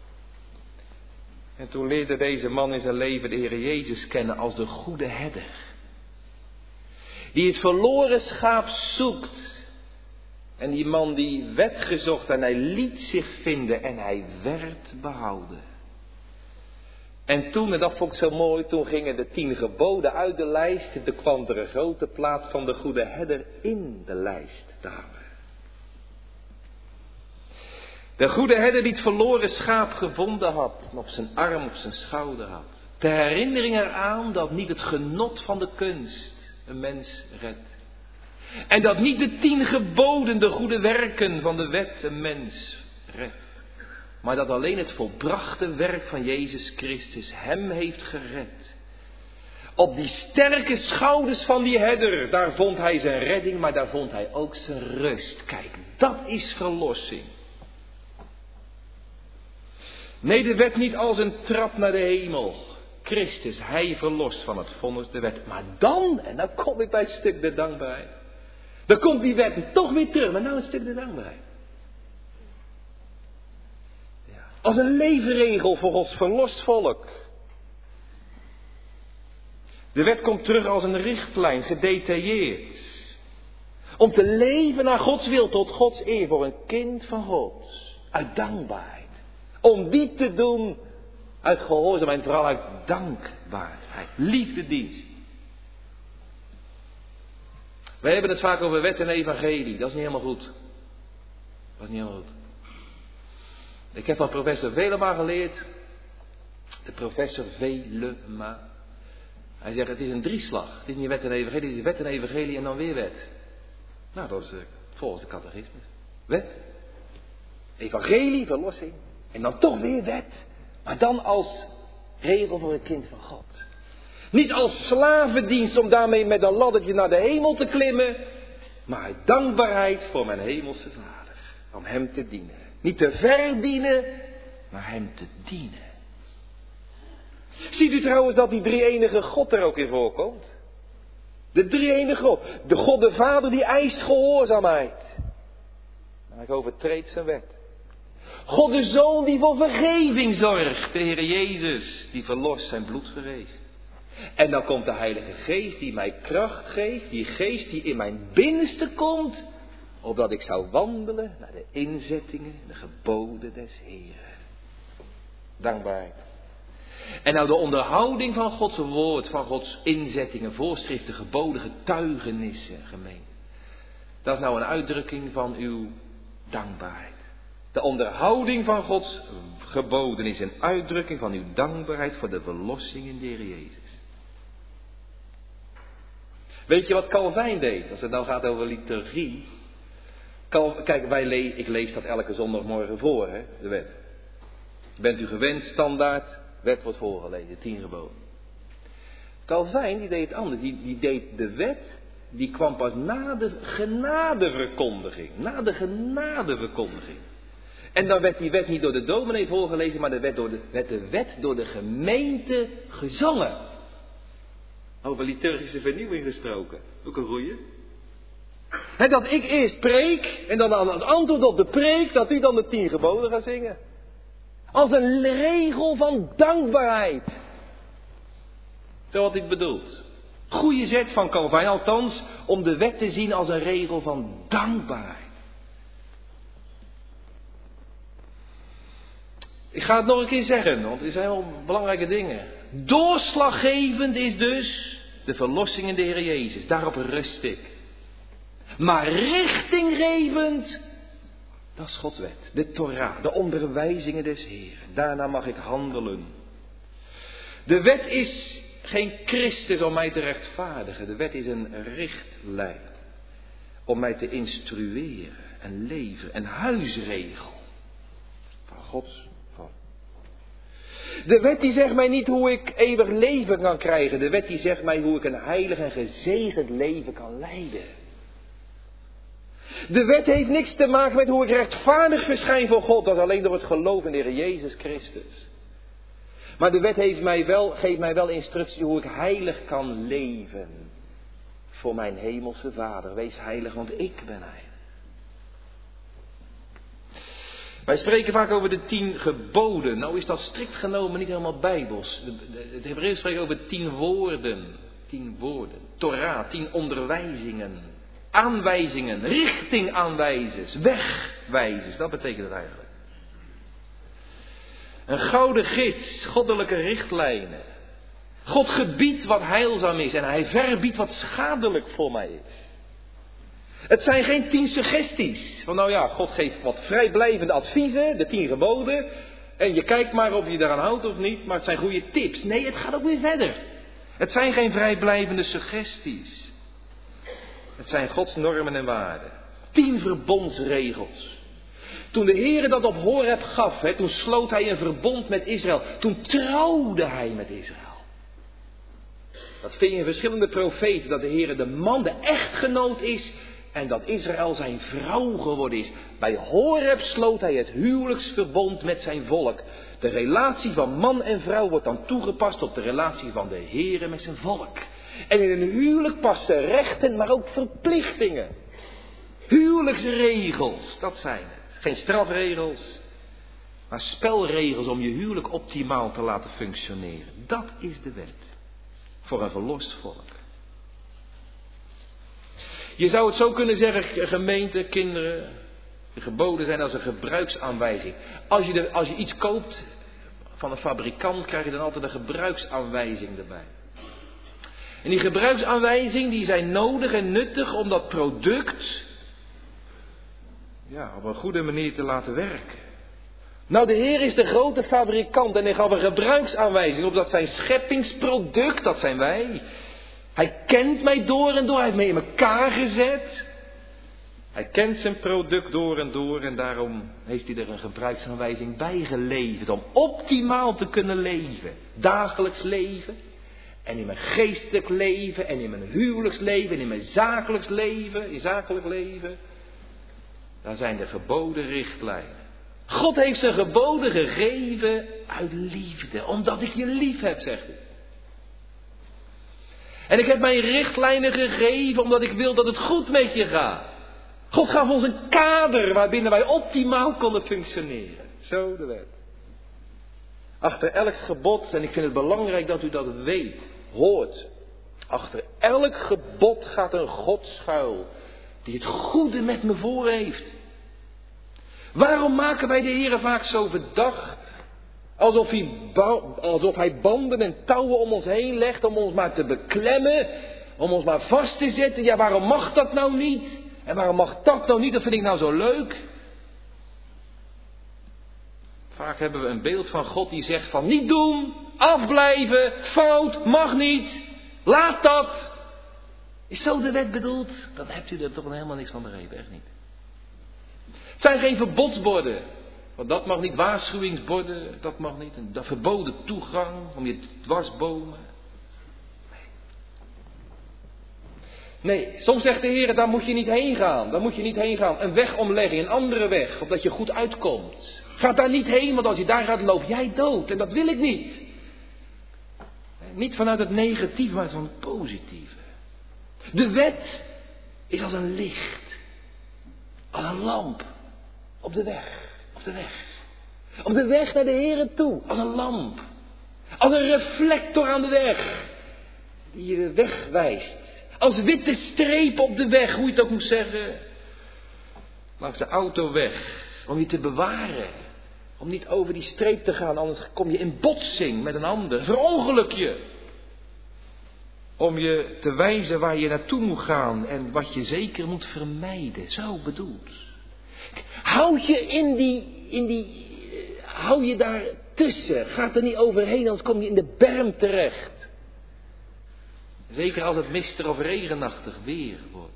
En toen leerde deze man in zijn leven de Heer Jezus kennen als de goede herder. Die het verloren schaap zoekt. En die man die werd gezocht en hij liet zich vinden en hij werd behouden. En toen, en dat vond ik zo mooi, toen gingen de tien geboden uit de lijst. En toen kwam er een grote plaats van de goede herder in de lijst te hangen. De goede herder die het verloren schaap gevonden had. En op zijn arm, op zijn schouder had. Ter herinnering eraan dat niet het genot van de kunst een mens redt. En dat niet de tien geboden, de goede werken van de wet een mens redt. Maar dat alleen het volbrachte werk van Jezus Christus hem heeft gered. Op die sterke schouders van die herder, daar vond hij zijn redding, maar daar vond hij ook zijn rust. Kijk, dat is verlossing. Nee, de wet niet als een trap naar de hemel. Christus, hij verlost van het vonnis de wet. Maar dan, en dan kom ik bij het stuk de dankbaarheid. Dan komt die wet toch weer terug, maar nou het stuk de dankbaarheid. Als een leefregel voor Gods verlost volk. De wet komt terug als een richtlijn, gedetailleerd. Om te leven naar Gods wil, tot Gods eer, voor een kind van God. Uit dankbaarheid. Om die te doen uit gehoorzaamheid en vooral uit dankbaarheid. Liefdedienst. Wij hebben het vaak over wet en evangelie. Dat is niet helemaal goed. Dat is niet helemaal goed. Ik heb van professor Velema geleerd. De professor Velema. Hij zegt, het is een drieslag. Het is niet wet en evangelie, het is wet en evangelie en dan weer wet. Nou, dat is uh, volgens de catechismus. Wet. Evangelie, verlossing. En dan toch weer wet. Maar dan als regel voor een kind van God. Niet als slavendienst om daarmee met een laddertje naar de hemel te klimmen. Maar uit dankbaarheid voor mijn hemelse Vader. Om hem te dienen. Niet te verdienen, maar hem te dienen. Ziet u trouwens dat die drie-enige God er ook in voorkomt? De drie-enige God. De God de Vader die eist gehoorzaamheid. Maar hij overtreedt zijn wet. God de Zoon die voor vergeving zorgt. De Heer Jezus die verlost zijn bloed verreest. En dan komt de Heilige Geest die mij kracht geeft. Die geest die in mijn binnenste komt. Opdat ik zou wandelen naar de inzettingen en de geboden des Heeren. Dankbaarheid. En nou de onderhouding van Gods woord, van Gods inzettingen, voorschriften, geboden, getuigenissen, gemeente. Dat is nou een uitdrukking van uw dankbaarheid. De onderhouding van Gods geboden is een uitdrukking van uw dankbaarheid voor de verlossing in de Heer Jezus. Weet je wat Calvijn deed, als het nou gaat over liturgie? Cal, kijk, wij le- ik lees dat elke zondagmorgen voor, hè, de wet. Bent u gewend, standaard, wet wordt voorgelezen, tien geboden. Calvijn, die deed het anders. Die, die deed de wet, die kwam pas na de genadeverkondiging. Na de genadeverkondiging. En dan werd die wet niet door de dominee voorgelezen, maar de wet door de, werd de wet door de gemeente gezongen. Over liturgische vernieuwing gesproken. Ook een goeie. He, dat ik eerst preek en dan als antwoord op de preek dat u dan de tien geboden gaat zingen. Als een regel van dankbaarheid. Zo had ik bedoeld. Goeie zet van Calvijn, althans om de wet te zien als een regel van dankbaarheid. Ik ga het nog een keer zeggen, want het zijn wel belangrijke dingen. Doorslaggevend is dus de verlossing in de Heer Jezus. Daarop rust ik. Maar richtinggevend, dat is Gods wet. De Torah, de onderwijzingen des Heeren. Daarna mag ik handelen. De wet is geen Christus om mij te rechtvaardigen. De wet is een richtlijn. Om mij te instrueren en leven. Een huisregel. Van Gods van. De wet die zegt mij niet hoe ik eeuwig leven kan krijgen. De wet die zegt mij hoe ik een heilig en gezegend leven kan leiden. De wet heeft niks te maken met hoe ik rechtvaardig verschijn voor God. Dat is alleen door het geloof in de Heer Jezus Christus. Maar de wet heeft mij wel, geeft mij wel instructie hoe ik heilig kan leven. Voor mijn hemelse Vader. Wees heilig, want ik ben heilig. Wij spreken vaak over de tien geboden. Nou is dat strikt genomen niet helemaal bijbels. De, de, het Hebreeuws spreekt over tien woorden. Tien woorden. Torah, tien onderwijzingen. Aanwijzingen, richtingaanwijzers, wegwijzers. Dat betekent het eigenlijk. Een gouden gids, goddelijke richtlijnen. God gebiedt wat heilzaam is en hij verbiedt wat schadelijk voor mij is. Het zijn geen tien suggesties. Van nou ja, God geeft wat vrijblijvende adviezen, de tien geboden. En je kijkt maar of je daaraan houdt of niet, maar het zijn goede tips. Nee, het gaat ook weer verder. Het zijn geen vrijblijvende suggesties. Het zijn Gods normen en waarden. Tien verbondsregels. Toen de Heere dat op Horeb gaf, hè, toen sloot hij een verbond met Israël. Toen trouwde hij met Israël. Dat vind je in verschillende profeten, dat de Heere de man, de echtgenoot is en dat Israël zijn vrouw geworden is. Bij Horeb sloot hij het huwelijksverbond met zijn volk. De relatie van man en vrouw wordt dan toegepast op de relatie van de Heere met zijn volk. En in een huwelijk passen rechten, maar ook verplichtingen. Huwelijksregels, dat zijn het. Geen strafregels, maar spelregels om je huwelijk optimaal te laten functioneren. Dat is de wet. Voor een verlost volk. Je zou het zo kunnen zeggen, gemeente, kinderen. De geboden zijn als een gebruiksaanwijzing. Als je, de, als je iets koopt van een fabrikant, krijg je dan altijd een gebruiksaanwijzing erbij. En die gebruiksaanwijzing die zijn nodig en nuttig om dat product ja, op een goede manier te laten werken. Nou, de Heer is de grote fabrikant en hij gaf een gebruiksaanwijzing op dat zijn scheppingsproduct, dat zijn wij. Hij kent mij door en door, hij heeft mij in elkaar gezet. Hij kent zijn product door en door en daarom heeft hij er een gebruiksaanwijzing bij geleverd om optimaal te kunnen leven. Dagelijks leven en in mijn geestelijk leven en in mijn huwelijksleven en in mijn zakelijks leven, in zakelijk leven. Daar zijn de geboden richtlijnen. God heeft zijn geboden gegeven uit liefde, omdat ik je lief heb, zegt hij. En ik heb mijn richtlijnen gegeven omdat ik wil dat het goed met je gaat. God gaf ons een kader waarbinnen wij optimaal konden functioneren. Zo de wet. Achter elk gebod, en ik vind het belangrijk dat u dat weet, hoort. Achter elk gebod gaat een God schuil die het goede met me voor heeft. Waarom maken wij de Heere vaak zo verdacht? Alsof hij, alsof hij banden en touwen om ons heen legt om ons maar te beklemmen. Om ons maar vast te zetten. Ja, waarom mag dat nou niet? En waarom mag dat nou niet? Dat vind ik nou zo leuk. Vaak hebben we een beeld van God die zegt van niet doen, afblijven, fout, mag niet, laat dat. Is zo de wet bedoeld? Dan hebt u er toch helemaal niks van begrepen, echt niet. Het zijn geen verbodsborden. Want dat mag niet, waarschuwingsborden, dat mag niet. En dat verboden toegang om je te dwarsbomen. Nee. Nee, soms zegt de Heer, daar moet je niet heen gaan. Daar moet je niet heen gaan. Een weg omleggen, een andere weg, opdat je goed uitkomt. Ga daar niet heen, want als je daar gaat, loop jij dood. En dat wil ik niet. Niet vanuit het negatieve, maar van het positieve. De wet is als een licht. Als een lamp. Op de weg. Op de weg. Op de weg naar de Heere toe. Als een lamp. Als een reflector aan de weg. Die je de weg wijst. Als witte streep op de weg. Hoe je het ook moet zeggen. Langs de autoweg. Om je te bewaren. Om niet over die streep te gaan. Anders kom je in botsing met een ander. Verongeluk je. Om je te wijzen waar je naartoe moet gaan. En wat je zeker moet vermijden. Zo bedoeld. Houd je in die, in die, hou je daar tussen. Ga er niet overheen, anders kom je in de berm terecht. Zeker als het mistig of regenachtig weer wordt.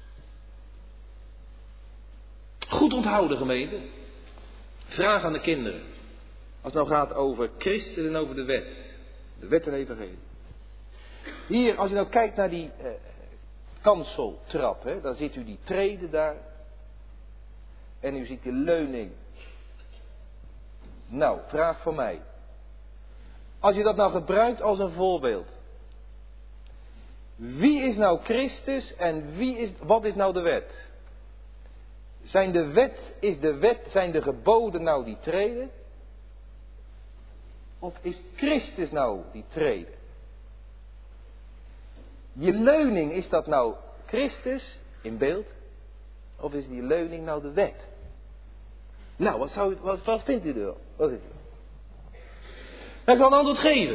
Goed onthouden, gemeente. Vraag aan de kinderen. Als het nou gaat over Christus en over de wet. De wet en evangelie. Hier, als je nou kijkt naar die eh, kanseltrap, hè, dan ziet u die treden daar. En u ziet die leuning. Nou, vraag voor mij. Als je dat nou gebruikt als een voorbeeld. Wie is nou Christus en wie is, wat is nou de wet? Zijn de wet, is de wet, zijn de geboden nou die treden? Of is Christus nou die treden? Je leuning, is dat nou Christus in beeld? Of is die leuning nou de wet? Nou, wat, zou, wat, wat vindt u er? Wat is het? Ik zal een antwoord geven.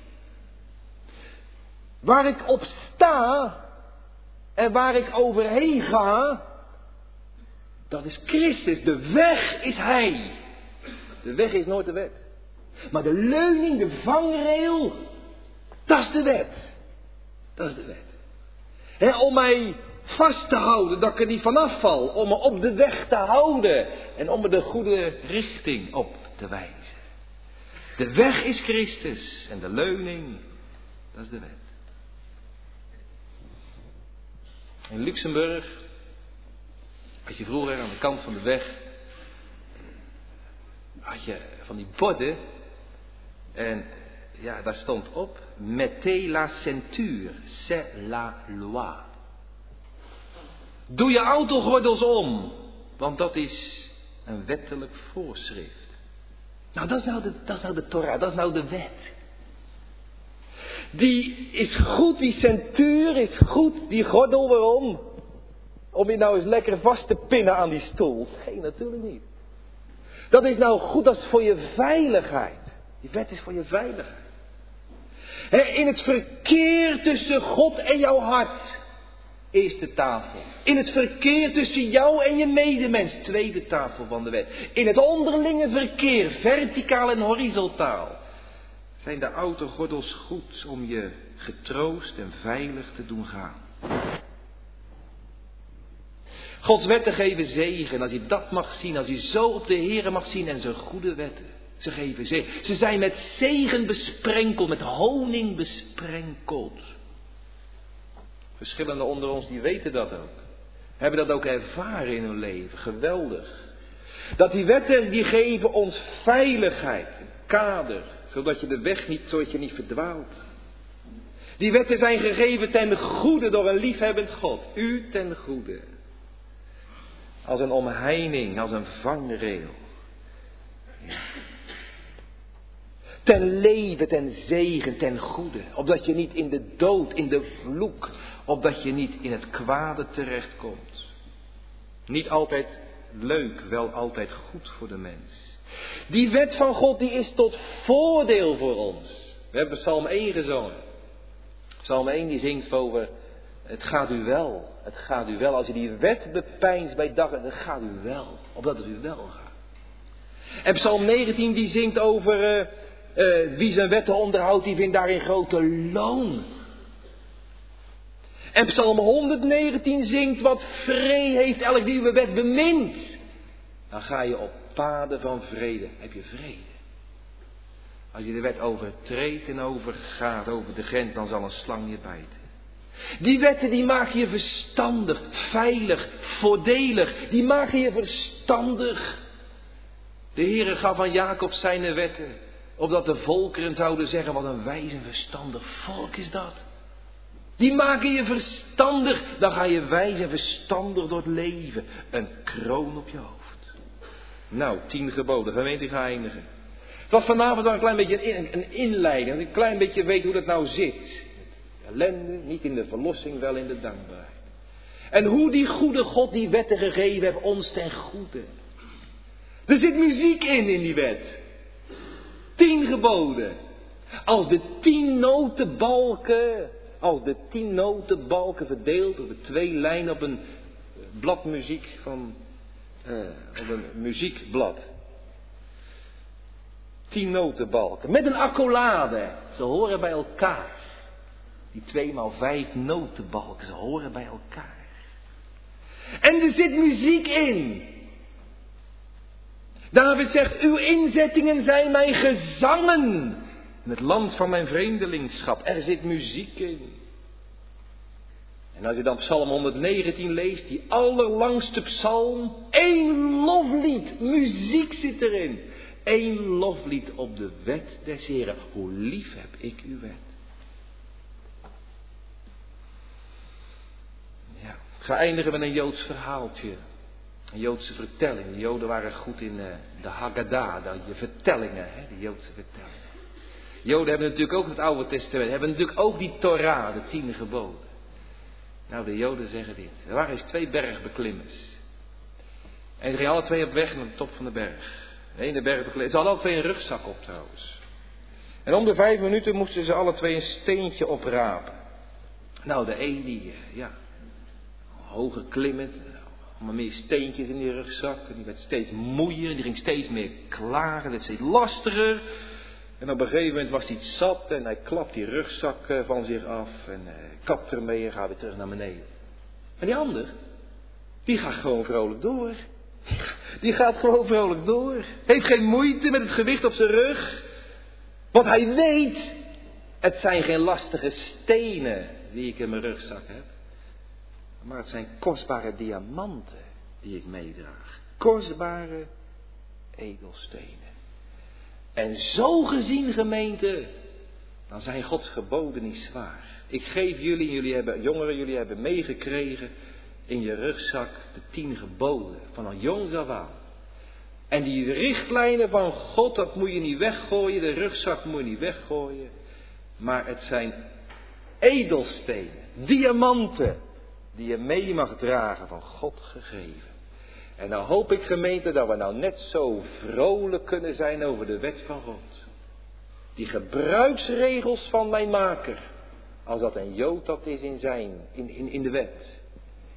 Waar ik op sta en waar ik overheen ga, dat is Christus. De weg is Hij. De weg is nooit de wet. Maar de leuning, de vangrail, dat is de wet. Dat is de wet. He, om mij vast te houden, dat ik er niet vanaf val. Om me op de weg te houden. En om me de goede richting op te wijzen. De weg is Christus. En de leuning, dat is de wet. In Luxemburg had je vroeger aan de kant van de weg, had je van die borden. En ja, daar stond op, mettez la ceinture, c'est la loi. Doe je autogordels om, want dat is een wettelijk voorschrift. Nou, dat is nou de, dat is nou de Torah, dat is nou de wet. Die is goed, die centuur is goed, die gordel, waarom? Om je nou eens lekker vast te pinnen aan die stoel. Nee, natuurlijk niet. Dat is nou goed, dat is voor je veiligheid. Die wet is voor je veiligheid. He, in het verkeer tussen God en jouw hart. Eerste tafel. In het verkeer tussen jou en je medemens. Tweede tafel van de wet. In het onderlinge verkeer, verticaal en horizontaal, zijn de autogordels goed om je getroost en veilig te doen gaan. Gods wetten geven zegen. Als je dat mag zien, als je zo op de Here mag zien en zijn goede wetten. Ze geven zegen. Ze zijn met zegen besprenkeld, met honing besprenkeld. Verschillende onder ons die weten dat ook. Hebben dat ook ervaren in hun leven. Geweldig. Dat die wetten die geven ons veiligheid, een kader. Zodat je de weg niet, zodat je niet verdwaalt. Die wetten zijn gegeven ten goede door een liefhebbend God. U ten goede. Als een omheining, als een vangrail. Ja. Ten leven, ten zegen, ten goede. Opdat je niet in de dood, in de vloek. Opdat je niet in het kwade terechtkomt. Niet altijd leuk, wel altijd goed voor de mens. Die wet van God die is tot voordeel voor ons. We hebben Psalm één gezongen. Psalm één die zingt over: het gaat u wel, het gaat u wel. Als je die wet bepeinst bij dag en het gaat u wel. Opdat het u wel gaat. En Psalm negentien die zingt over uh, uh, wie zijn wetten onderhoudt, die vindt daarin grote loon. En Psalm honderdnegentien zingt: wat vree heeft elk die uw wet bemint. Dan ga je op paden van vrede. Heb je vrede. Als je de wet overtreedt en overgaat over de grens, dan zal een slang je bijten. Die wetten die maken je verstandig, veilig, voordelig. Die maken je verstandig. De Heere gaf aan Jacob zijn wetten, opdat de volkeren zouden zeggen: wat een wijs en verstandig volk is dat. Die maken je verstandig. Dan ga je wijs en verstandig door het leven. Een kroon op je hoofd. Nou, tien geboden. Gemeente, ik ga eindigen. Het was vanavond wel een klein beetje een, een inleiding. Dat ik een klein beetje weet hoe dat nou zit. Ellende, niet in de verlossing, wel in de dankbaarheid. En hoe die goede God die wetten gegeven heeft ons ten goede. Er zit muziek in, in die wet. Tien geboden. Als de tien notenbalken, als de tien notenbalken verdeeld op de twee lijnen op een blad muziek van, uh, op een muziekblad. Tien notenbalken. Met een accolade. Ze horen bij elkaar. Die twee maal vijf notenbalken. Ze horen bij elkaar. En er zit muziek in. David zegt: uw inzettingen zijn mijn gezangen. In het land van mijn vreemdelingschap. Er zit muziek in. En als je dan Psalm honderdnegentien leest. Die allerlangste psalm. Eén loflied. Muziek zit erin. Eén loflied op de wet des Heren. Hoe lief heb ik uw wet. Ja, ik ga eindigen met een Joods verhaaltje. Een Joodse vertelling. De Joden waren goed in uh, de Haggadah. De vertellingen. Hè, de Joodse vertellingen. Joden hebben natuurlijk ook het Oude Testament. Hebben natuurlijk ook die Torah. De tien geboden. Nou, de Joden zeggen dit. Er waren eens twee bergbeklimmers. En ze gingen alle twee op weg naar de top van de berg. De ene bergbeklimmer. Ze hadden alle twee een rugzak op trouwens. En om de vijf minuten moesten ze alle twee een steentje oprapen. Nou, de een die, ja, hoger klimmend. Maar meer steentjes in die rugzak. En die werd steeds moeier. Die ging steeds meer klagen. Het werd steeds lastiger. En op een gegeven moment was hij het zat. En hij klapt die rugzak van zich af. En uh, kapt ermee en gaat weer terug naar beneden. En die ander. Die gaat gewoon vrolijk door. Die gaat gewoon vrolijk door. Heeft geen moeite met het gewicht op zijn rug. Want hij weet. Het zijn geen lastige stenen die ik in mijn rugzak heb. Maar het zijn kostbare diamanten die ik meedraag. Kostbare edelstenen. En zo gezien, gemeente, dan zijn Gods geboden niet zwaar. Ik geef jullie, jullie hebben, jongeren, jullie hebben meegekregen in je rugzak de tien geboden. Van een jongs af aan. En die richtlijnen van God, dat moet je niet weggooien. De rugzak moet je niet weggooien. Maar het zijn edelstenen, diamanten, die je mee mag dragen, van God gegeven. En nou hoop ik, gemeente, dat we nou net zo vrolijk kunnen zijn over de wet van God. Die gebruiksregels van mijn maker. Als dat een Jood dat is in zijn, in, in, in de wet.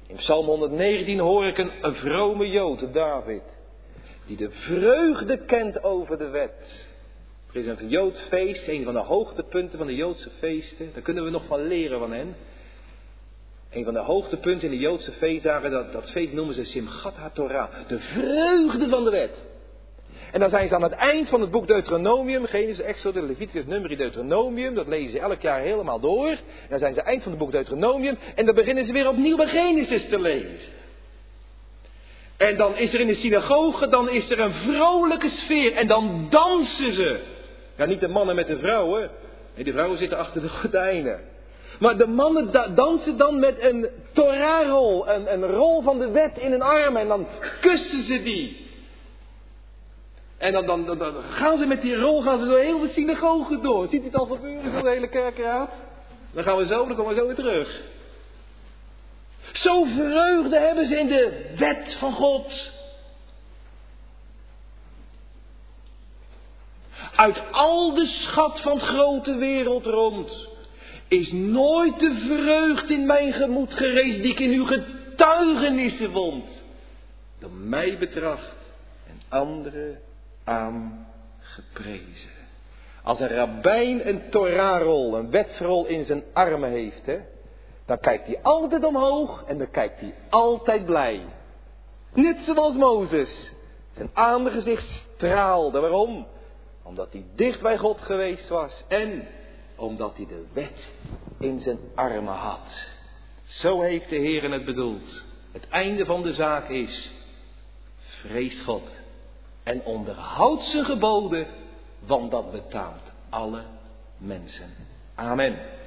In Psalm honderdnegentien hoor ik een, een vrome Jood, David, die de vreugde kent over de wet. Er is een Joods feest, een van de hoogtepunten van de Joodse feesten. Daar kunnen we nog van leren van hen. Een van de hoogtepunten in de Joodse feestdagen, dat, dat feest noemen ze Simchat HaTorah. De vreugde van de wet. En dan zijn ze aan het eind van het boek Deuteronomium, Genesis, Exodus, Leviticus, Numeri, Deuteronomium. Dat lezen ze elk jaar helemaal door. En dan zijn ze eind van het boek Deuteronomium. En dan beginnen ze weer opnieuw bij Genesis te lezen. En dan is er in de synagoge, dan is er een vrolijke sfeer. En dan dansen ze. Ja, niet de mannen met de vrouwen. Nee, de vrouwen zitten achter de gordijnen. Maar de mannen da- dansen dan met een Torahrol, een, een rol van de wet in hun armen. En dan kussen ze die. En dan, dan, dan, dan gaan ze met die rol, gaan ze zo heel de synagoge door. Ziet u het al gebeuren, zo'n hele kerkraad? Dan gaan we zo, dan komen we zo weer terug. Zo vreugde hebben ze in de wet van God. Uit al de schat van het grote wereld rond is nooit de vreugd in mijn gemoed gerezen die ik in uw getuigenissen vond. Door mij betracht en anderen aangeprezen. Als een rabbijn een Torahrol, een wetsrol in zijn armen heeft, hè, dan kijkt hij altijd omhoog en dan kijkt hij altijd blij. Net zoals Mozes. Zijn aangezicht straalde. Waarom? Omdat hij dicht bij God geweest was en omdat hij de wet in zijn armen had. Zo heeft de Heer het bedoeld. Het einde van de zaak is: vreest God en onderhoud zijn geboden, want dat betaamt alle mensen. Amen.